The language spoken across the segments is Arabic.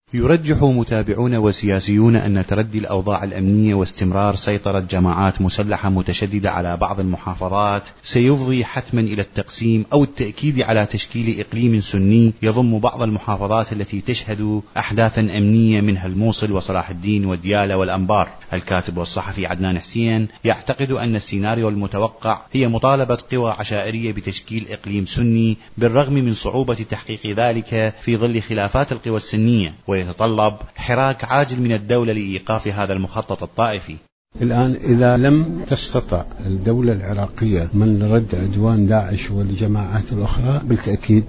يرجح متابعون وسياسيون أن تردي الأوضاع الأمنية واستمرار سيطرة جماعات مسلحة متشددة على بعض المحافظات سيفضي حتما إلى التقسيم أو التأكيد على تشكيل إقليم سني يضم بعض المحافظات التي تشهد أحداثا أمنية منها الموصل وصلاح الدين وديالى والأنبار. الكاتب والصحفي عدنان حسين يعتقد أن السيناريو المتوقع هي مطالبة قوى عشائرية بتشكيل إقليم سني بالرغم من صعوبة تحقيق ذلك في ظل خلافات القوى السنية، ويتطلب حراك عاجل من الدولة لإيقاف هذا المخطط الطائفي. الآن إذا لم تستطع الدولة العراقية من رد عدوان داعش والجماعات الأخرى بالتأكيد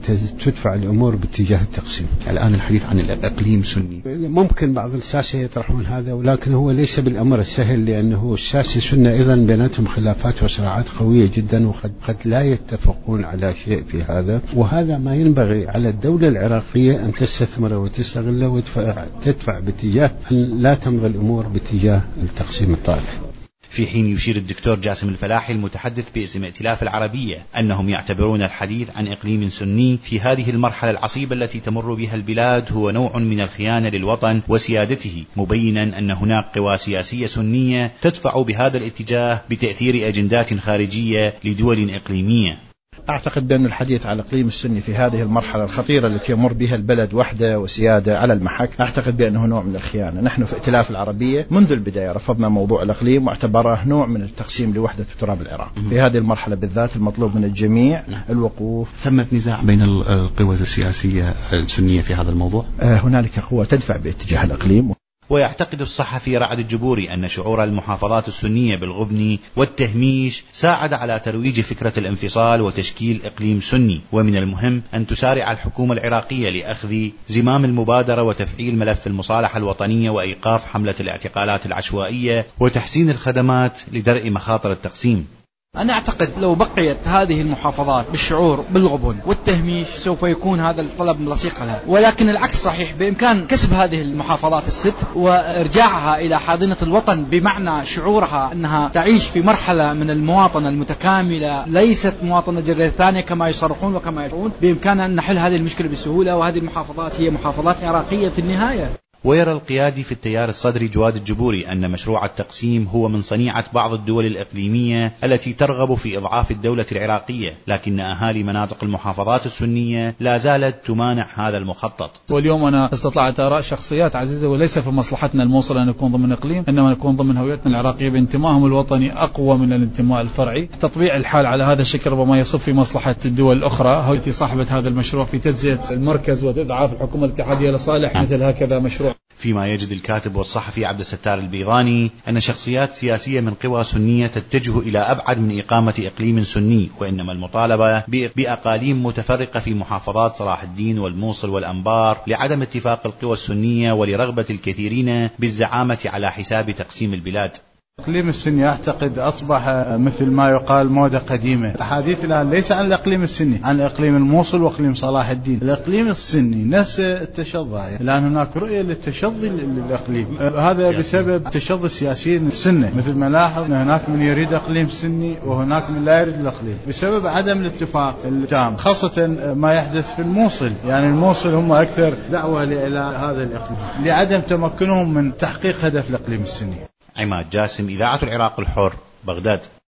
تدفع الأمور باتجاه التقسيم. الآن الحديث عن الإقليم سني، ممكن بعض الساسة يطرحون هذا، ولكن هو ليس بالأمر السهل، لأنه الساسة سنة أيضا بيناتهم خلافات وصراعات قوية جدا، وقد لا يتفقون على شيء في هذا، وهذا ما ينبغي على الدولة العراقية أن تستثمر وتستغله وتدفع باتجاه أن لا تمضي الأمور باتجاه التقسيم الطائفي. في حين يشير الدكتور جاسم الفلاحي المتحدث باسم ائتلاف العربية أنهم يعتبرون الحديث عن إقليم سني في هذه المرحلة العصيبة التي تمر بها البلاد هو نوع من الخيانة للوطن وسيادته، مبينا أن هناك قوى سياسية سنية تدفع بهذا الاتجاه بتأثير أجندات خارجية لدول إقليمية. أعتقد بأن الحديث عن الإقليم السني في هذه المرحلة الخطيرة التي يمر بها البلد وحدة وسيادة على المحك، أعتقد بأنه نوع من الخيانة. نحن في ائتلاف العربية منذ البداية رفضنا موضوع الإقليم واعتبره نوع من التقسيم لوحدة تراب العراق. في هذه المرحلة بالذات المطلوب من الجميع الوقوف. ثمة نزاع بين القوى السياسية السنية في هذا الموضوع؟ هنالك قوى تدفع باتجاه الإقليم. ويعتقد الصحفي رعد الجبوري أن شعور المحافظات السنية بالغبن والتهميش ساعد على ترويج فكرة الانفصال وتشكيل إقليم سني، ومن المهم أن تسارع الحكومة العراقية لأخذ زمام المبادرة وتفعيل ملف المصالحة الوطنية وإيقاف حملة الاعتقالات العشوائية وتحسين الخدمات لدرء مخاطر التقسيم. أنا أعتقد لو بقيت هذه المحافظات بالشعور بالغبن والتهميش سوف يكون هذا الطلب لصيق لها، ولكن العكس صحيح، بإمكان كسب هذه المحافظات الست وإرجاعها إلى حاضنة الوطن بمعنى شعورها أنها تعيش في مرحلة من المواطنة المتكاملة، ليست مواطنة جريدة ثانية كما يصرحون وكما يشعرون. بإمكاننا أن نحل هذه المشكلة بسهولة، وهذه المحافظات هي محافظات عراقية في النهاية. ويرى القيادي في التيار الصدري جواد الجبوري أن مشروع التقسيم هو من صنيعة بعض الدول الإقليمية التي ترغب في إضعاف الدولة العراقية، لكن أهالي مناطق المحافظات السنية لا زالت تمانع هذا المخطط. واليوم أنا استطلعت آراء شخصيات عزيزة، وليس في مصلحتنا الموصل أن نكون ضمن إقليم، إنما نكون ضمن هويتنا العراقية بانتمائهم الوطني أقوى من الانتماء الفرعي. تطبيع الحال على هذا الشكل ربما يصب في مصلحة الدول الأخرى التي صاحبة هذا المشروع في تجزئة المركز وإضعاف الحكومة الاتحادية لصالح مثل هكذا مشروع. فيما يجد الكاتب والصحفي عبد الستار البيضاني أن شخصيات سياسية من قوى سنية تتجه إلى أبعد من إقامة إقليم سني، وإنما المطالبة بأقاليم متفرقة في محافظات صلاح الدين والموصل والأنبار لعدم اتفاق القوى السنية ولرغبة الكثيرين بالزعامة على حساب تقسيم البلاد. الإقليم السني أعتقد أصبح مثل ما يقال موضة قديمة. الحديث الآن ليس عن الإقليم السني، عن إقليم الموصل وإقليم صلاح الدين. الإقليم السني نفس التشظي، الآن هناك رؤية للتشظي للإقليم، هذا بسبب تشظي السياسيين السنة، مثل ما لاحظ هناك من يريد إقليم سني وهناك من لا يريد الإقليم بسبب عدم الاتفاق التام، خاصة ما يحدث في الموصل. يعني الموصل هم أكثر دعوة إلى هذا الإقليم لعدم تمكنهم من تحقيق هدف الإقليم السني. عماد جاسم، إذاعة العراق الحر، بغداد.